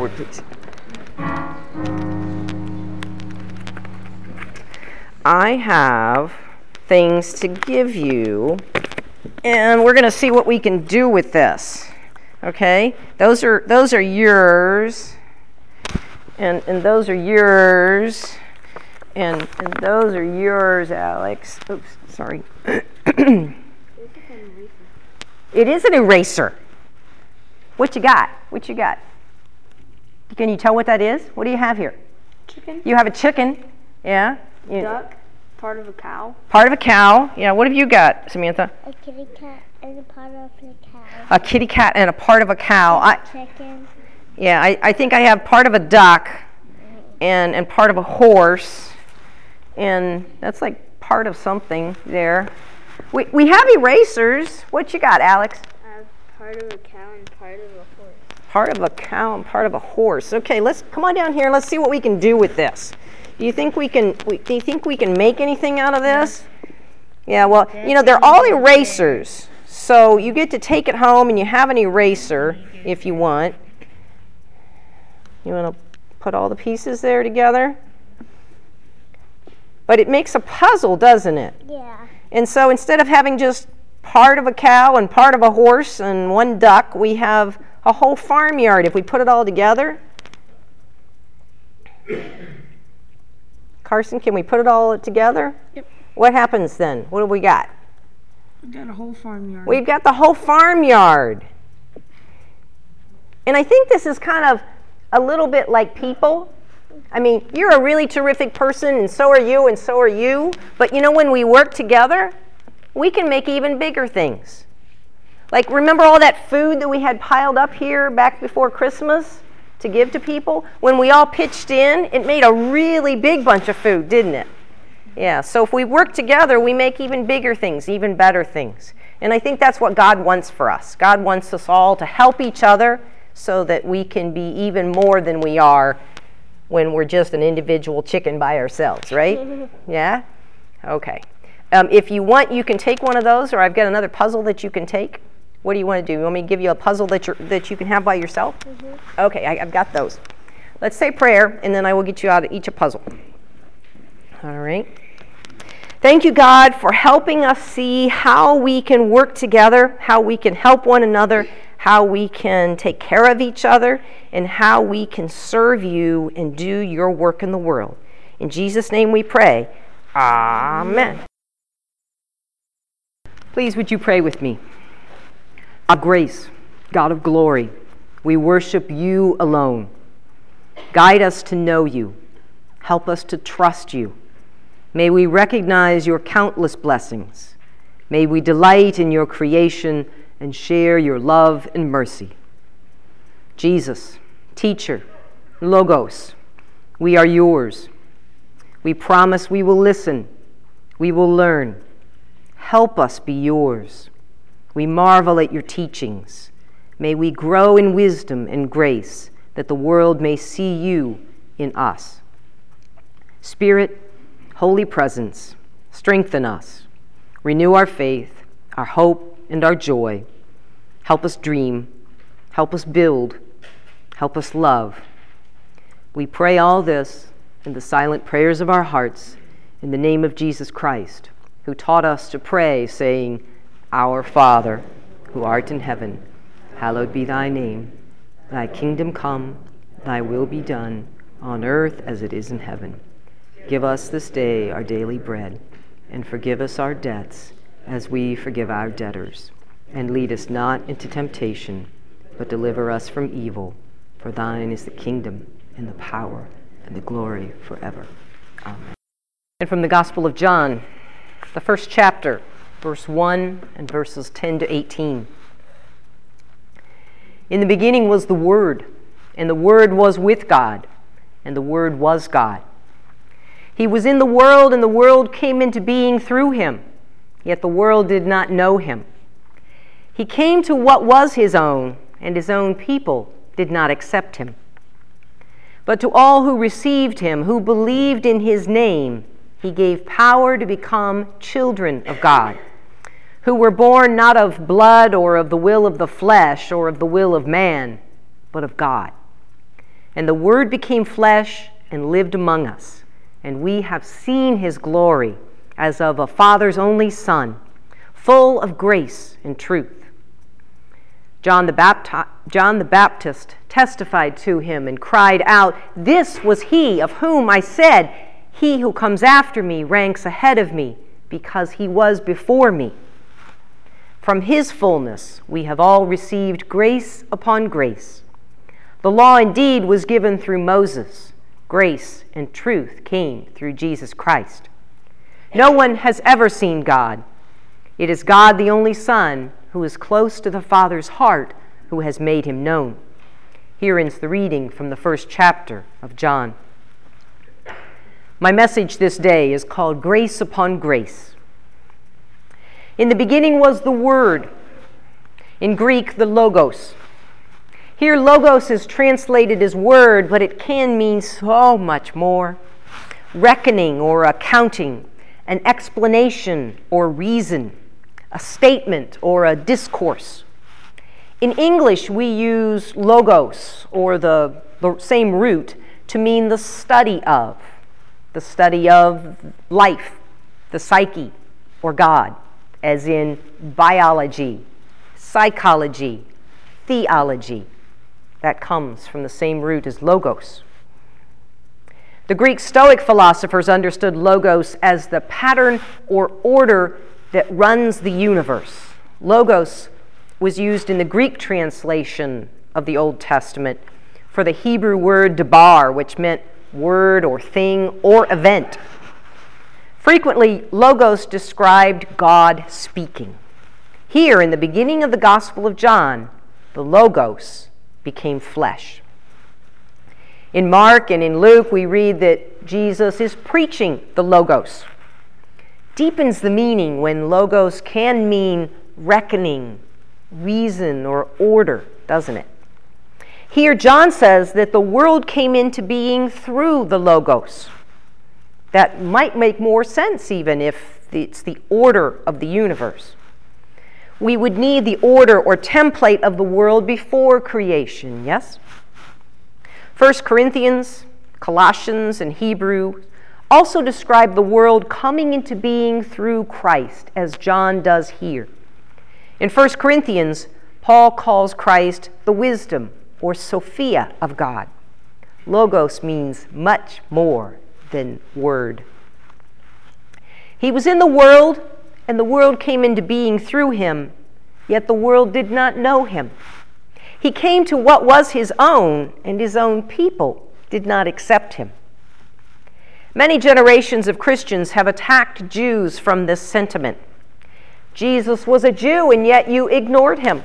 forward, please. I have things to give you, and we're going to see what we can do with this. Okay? Those are yours, and those are yours, and those are yours, Alex. Oops, sorry. It is an eraser. What you got? What you got? Can you tell what that is? What do you have here? Chicken. You have a chicken. Yeah. Duck. Part of a cow. Part of a cow. Yeah. What have you got, Samantha? A kitty cat and a part of a cow. A kitty cat and a part of a cow. Chicken. Yeah. I think I have part of a duck and part of a horse. And that's like part of something there. We have erasers. What you got, Alex? I have part of a cow and part of a horse. Part of a cow and part of a horse. Okay, let's come on down here and let's see what we can do with this. Do you think we can make anything out of this? Yeah, well, you know, they're all erasers. So you get to take it home and you have an eraser if you want. You want to put all the pieces there together? But it makes a puzzle, doesn't it? Yeah. And so instead of having just part of a cow and part of a horse and one duck, we have a whole farmyard if we put it all together. Carson, can we put it all together? Yep. What happens then? What do we got? We got a whole farmyard. We've got the whole farmyard. And I think this is kind of a little bit like people. I mean, you're a really terrific person, and so are you, and so are you. But you know, when we work together, we can make even bigger things. Like, remember all that food that we had piled up here back before Christmas to give to people? When we all pitched in, it made a really big bunch of food, didn't it? Yeah, so if we work together, we make even bigger things, even better things. And I think that's what God wants for us. God wants us all to help each other so that we can be even more than we are when we're just an individual chicken by ourselves, right? Yeah? Okay. If you want, you can take one of those, or I've got another puzzle that you can take. What do you want to do? You want me to give you a puzzle that you can have by yourself? Mm-hmm. Okay, I've got those. Let's say prayer, and then I will get you out each a puzzle. All right. Thank you, God, for helping us see how we can work together, how we can help one another, how we can take care of each other, and how we can serve you and do your work in the world. In Jesus' name we pray. Amen. Please, would you pray with me? God of grace, God of glory, we worship you alone. Guide us to know you. Help us to trust you. May we recognize your countless blessings. May we delight in your creation and share your love and mercy. Jesus, teacher, Logos, we are yours. We promise we will listen. We will learn. Help us be yours. We marvel at your teachings. May we grow in wisdom and grace that the world may see you in us. Spirit, Holy Presence, strengthen us. Renew our faith, our hope, and our joy. Help us dream. Help us build. Help us love. We pray all this in the silent prayers of our hearts in the name of Jesus Christ, who taught us to pray, saying, Our Father, who art in heaven, hallowed be thy name. Thy kingdom come, thy will be done, on earth as it is in heaven. Give us this day our daily bread, and forgive us our debts, as we forgive our debtors. And lead us not into temptation, but deliver us from evil. For thine is the kingdom, and the power, and the glory forever. Amen. And from the Gospel of John, the first chapter, verse 1 and verses 10 to 18. In the beginning was the Word, and the Word was with God, and the Word was God. He was in the world, and the world came into being through him, yet the world did not know him. He came to what was his own, and his own people did not accept him. But to all who received him, who believed in his name, he gave power to become children of God, who were born not of blood or of the will of the flesh or of the will of man, but of God. And the Word became flesh and lived among us, and we have seen his glory as of a Father's only Son, full of grace and truth. John the Baptist testified to him and cried out, "This was he of whom I said, 'He who comes after me ranks ahead of me, because he was before me.' From his fullness we have all received grace upon grace. The law indeed was given through Moses. Grace and truth came through Jesus Christ. No one has ever seen God. It is God, the only Son, who is close to the Father's heart, who has made him known." Here ends the reading from the first chapter of John. My message this day is called Grace Upon Grace. In the beginning was the Word, in Greek, the Logos. Here, Logos is translated as word, but it can mean so much more. Reckoning or accounting, an explanation or reason, a statement or a discourse. In English, we use logos, or the same root, to mean the study of life, the psyche, or God, as in biology, psychology, theology. That comes from the same root as logos. The Greek Stoic philosophers understood logos as the pattern or order that runs the universe. Logos was used in the Greek translation of the Old Testament for the Hebrew word debar, which meant word or thing or event. Frequently, logos described God speaking. Here, in the beginning of the Gospel of John, the logos became flesh. In Mark and in Luke, we read that Jesus is preaching the logos. Deepens the meaning when logos can mean reckoning, reason, or order, doesn't it? Here, John says that the world came into being through the logos. That might make more sense even if it's the order of the universe. We would need the order or template of the world before creation, yes? 1 Corinthians, Colossians, and Hebrew also describe the world coming into being through Christ, as John does here. In 1 Corinthians, Paul calls Christ the wisdom or Sophia of God. Logos means much more than word. He was in the world, and the world came into being through him, yet the world did not know him. He came to what was his own, and his own people did not accept him. Many generations of Christians have attacked Jews from this sentiment. Jesus was a Jew, and yet you ignored him.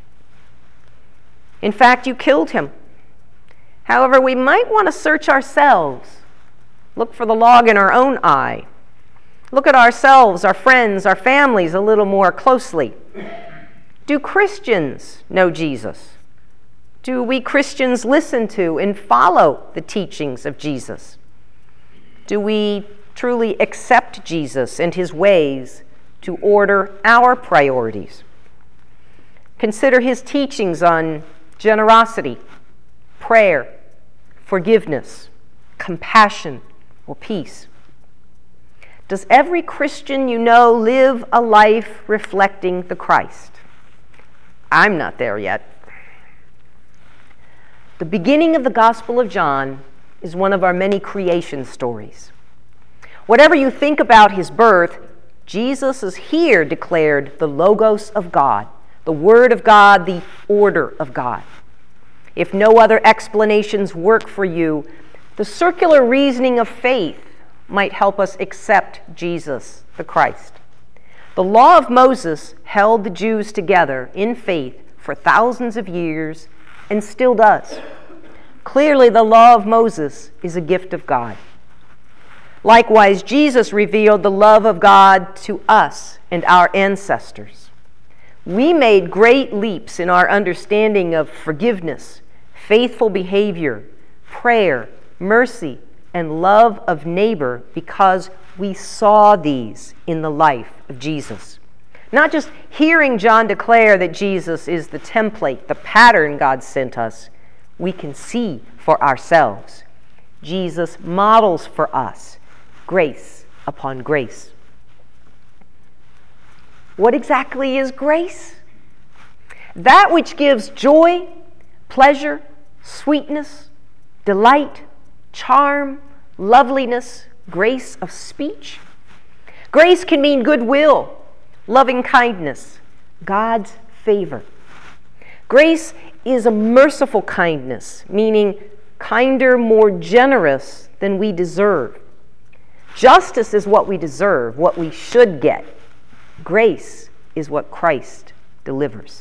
In fact, you killed him. However, we might want to search ourselves, look for the log in our own eye. Look at ourselves, our friends, our families a little more closely. Do Christians know Jesus? Do we Christians listen to and follow the teachings of Jesus? Do we truly accept Jesus and his ways to order our priorities? Consider his teachings on generosity, prayer, forgiveness, compassion, or peace. Does every Christian you know live a life reflecting the Christ? I'm not there yet. The beginning of the Gospel of John is one of our many creation stories. Whatever you think about his birth, Jesus is here declared the Logos of God, the Word of God, the order of God. If no other explanations work for you, the circular reasoning of faith might help us accept Jesus, the Christ. The law of Moses held the Jews together in faith for thousands of years and still does. Clearly, the law of Moses is a gift of God. Likewise, Jesus revealed the love of God to us and our ancestors. We made great leaps in our understanding of forgiveness, faithful behavior, prayer, mercy, and love of neighbor because we saw these in the life of Jesus. Not just hearing John declare that Jesus is the template, the pattern God sent us, we can see for ourselves. Jesus models for us grace upon grace. What exactly is grace? That which gives joy, pleasure, sweetness, delight, charm, loveliness, grace of speech. Grace can mean goodwill, loving kindness, God's favor. Grace is a merciful kindness, meaning kinder, more generous than we deserve. Justice is what we deserve, what we should get. Grace is what Christ delivers.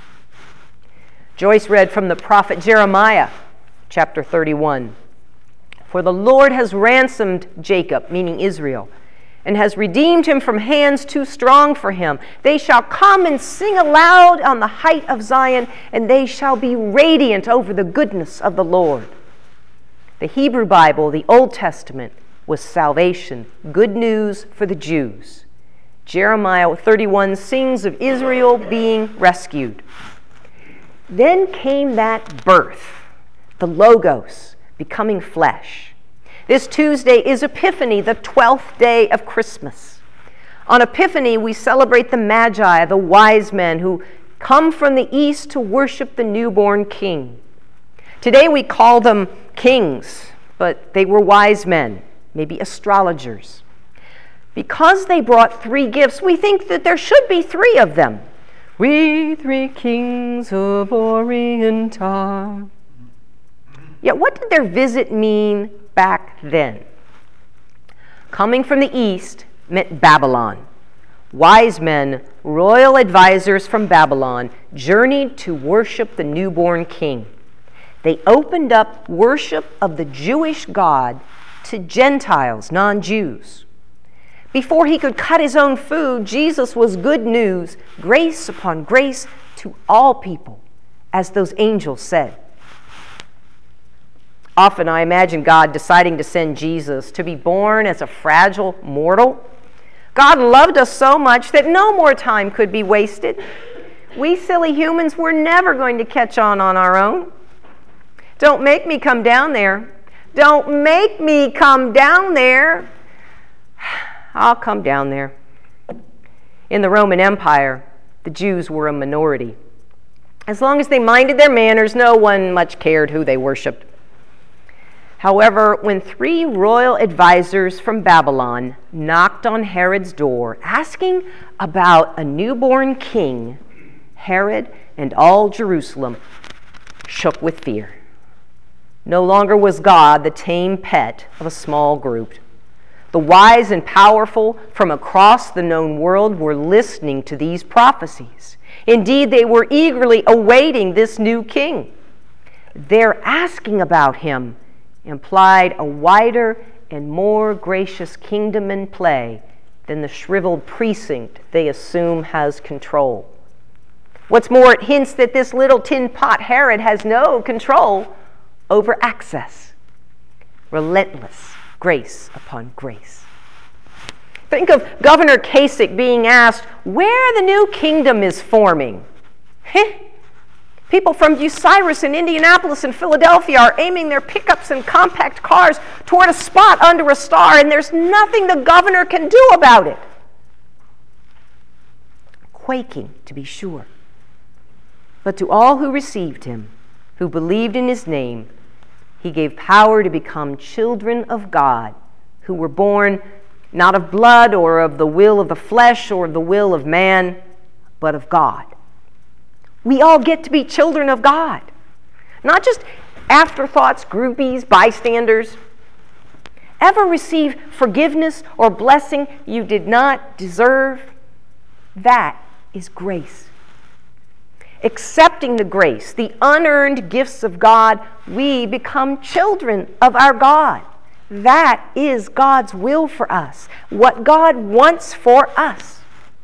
Joyce read from the prophet Jeremiah, chapter 31. For the Lord has ransomed Jacob, meaning Israel, and has redeemed him from hands too strong for him. They shall come and sing aloud on the height of Zion, and they shall be radiant over the goodness of the Lord. The Hebrew Bible, the Old Testament, was salvation, good news for the Jews. Jeremiah 31 sings of Israel being rescued. Then came that birth, the Logos, becoming flesh. This Tuesday is Epiphany, the 12th day of Christmas. On Epiphany, we celebrate the Magi, the wise men who come from the east to worship the newborn king. Today we call them kings, but they were wise men, maybe astrologers. Because they brought 3 gifts, we think that there should be 3 of them. We 3 kings of Orient are. Yet what did their visit mean back then? Coming from the east meant Babylon. Wise men, royal advisors from Babylon, journeyed to worship the newborn king. They opened up worship of the Jewish God to Gentiles, non-Jews. Before he could cut his own food, Jesus was good news, grace upon grace to all people, as those angels said. Often I imagine God deciding to send Jesus to be born as a fragile mortal. God loved us so much that no more time could be wasted. We silly humans were never going to catch on our own. Don't make me come down there. Don't make me come down there. I'll come down there. In the Roman Empire, the Jews were a minority. As long as they minded their manners, no one much cared who they worshipped. However, when 3 royal advisors from Babylon knocked on Herod's door, asking about a newborn king, Herod and all Jerusalem shook with fear. No longer was God the tame pet of a small group. The wise and powerful from across the known world were listening to these prophecies. Indeed, they were eagerly awaiting this new king. Their asking about him implied a wider and more gracious kingdom in play than the shriveled precinct they assume has control. What's more, it hints that this little tin pot Herod has no control over access. Relentless grace upon grace. Think of Governor Kasich being asked where the new kingdom is forming. People from Bucyrus and Indianapolis and Philadelphia are aiming their pickups and compact cars toward a spot under a star, and there's nothing the governor can do about it. Quaking, to be sure. But to all who received him, who believed in his name, he gave power to become children of God, who were born not of blood or of the will of the flesh or of the will of man, but of God. We all get to be children of God, not just afterthoughts, groupies, bystanders. Ever receive forgiveness or blessing you did not deserve? That is grace. Accepting the grace, the unearned gifts of God, we become children of our God. That is God's will for us, what God wants for us.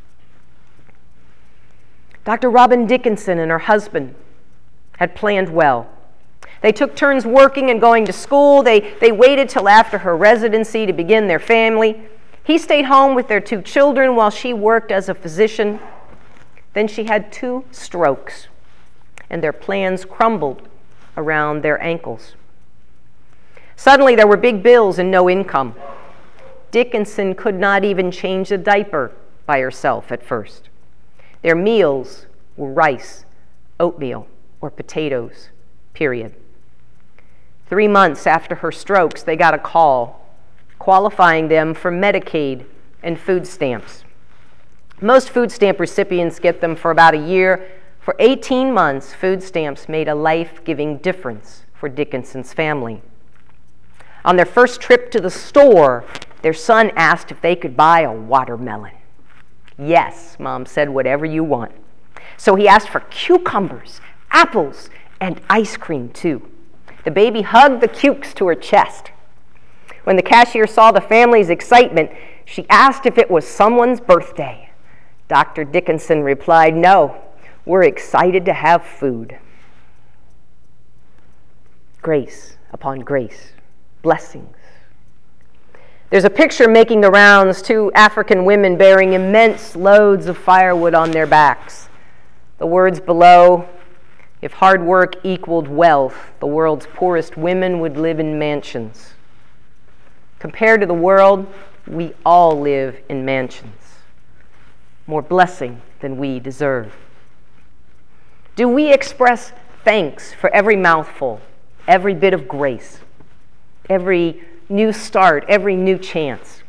Dr. Robin Dickinson and her husband had planned well. They took turns working and going to school. They waited till after her residency to begin their family. He stayed home with their 2 children while she worked as a physician. Then she had 2 strokes, and their plans crumbled around their ankles. Suddenly, there were big bills and no income. Dickinson could not even change a diaper by herself at first. Their meals were rice, oatmeal, or potatoes, period. 3 months after her strokes, they got a call qualifying them for Medicaid and food stamps. Most food stamp recipients get them for about a year. For 18 months, food stamps made a life-giving difference for Dickinson's family. On their first trip to the store, their son asked if they could buy a watermelon. Yes, Mom said, whatever you want. So he asked for cucumbers, apples, and ice cream too. The baby hugged the cukes to her chest. When the cashier saw the family's excitement, she asked if it was someone's birthday. Dr. Dickinson replied, "No, we're excited to have food." Grace upon grace, blessings. There's a picture making the rounds, 2 African women bearing immense loads of firewood on their backs. The words below, "If hard work equaled wealth, the world's poorest women would live in mansions." Compared to the world, we all live in mansions. More blessing than we deserve. Do we express thanks for every mouthful, every bit of grace, every new start, every new chance?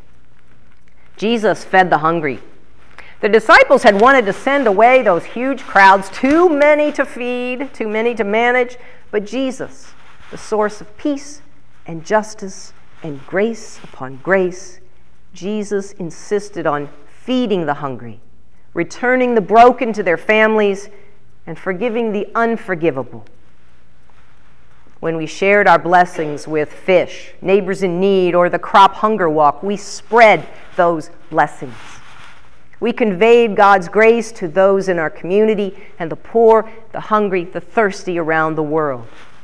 Jesus fed the hungry. The disciples had wanted to send away those huge crowds, too many to feed, too many to manage, but Jesus, the source of peace and justice and grace upon grace, Jesus insisted on feeding the hungry, returning the broken to their families, and forgiving the unforgivable. When we shared our blessings with fish, neighbors in need, or the crop hunger walk, we spread those blessings. We conveyed God's grace to those in our community and the poor, the hungry, the thirsty around the world.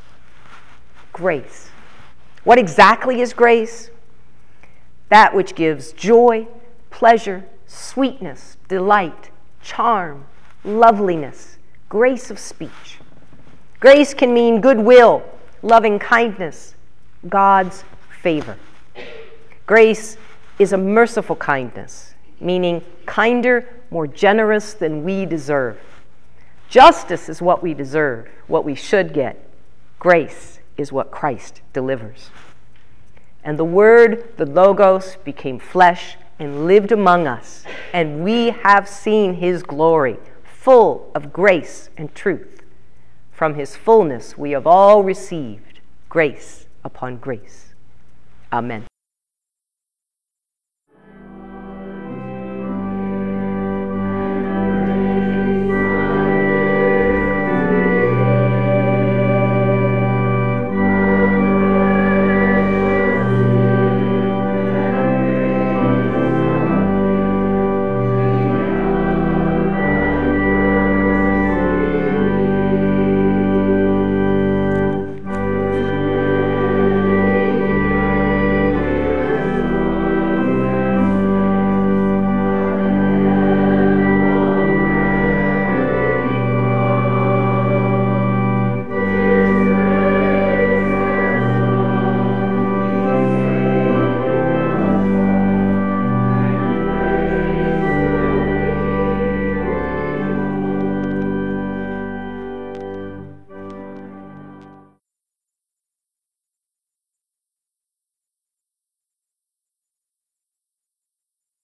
Grace. What exactly is grace? That which gives joy, pleasure, sweetness, delight, charm, loveliness, grace of speech. Grace can mean goodwill, loving kindness, God's favor. Grace is a merciful kindness, meaning kinder, more generous than we deserve. Justice is what we deserve, what we should get. Grace is what Christ delivers. And the Word, the Logos, became flesh and lived among us, and we have seen His glory, full of grace and truth. From His fullness we have all received grace upon grace. Amen.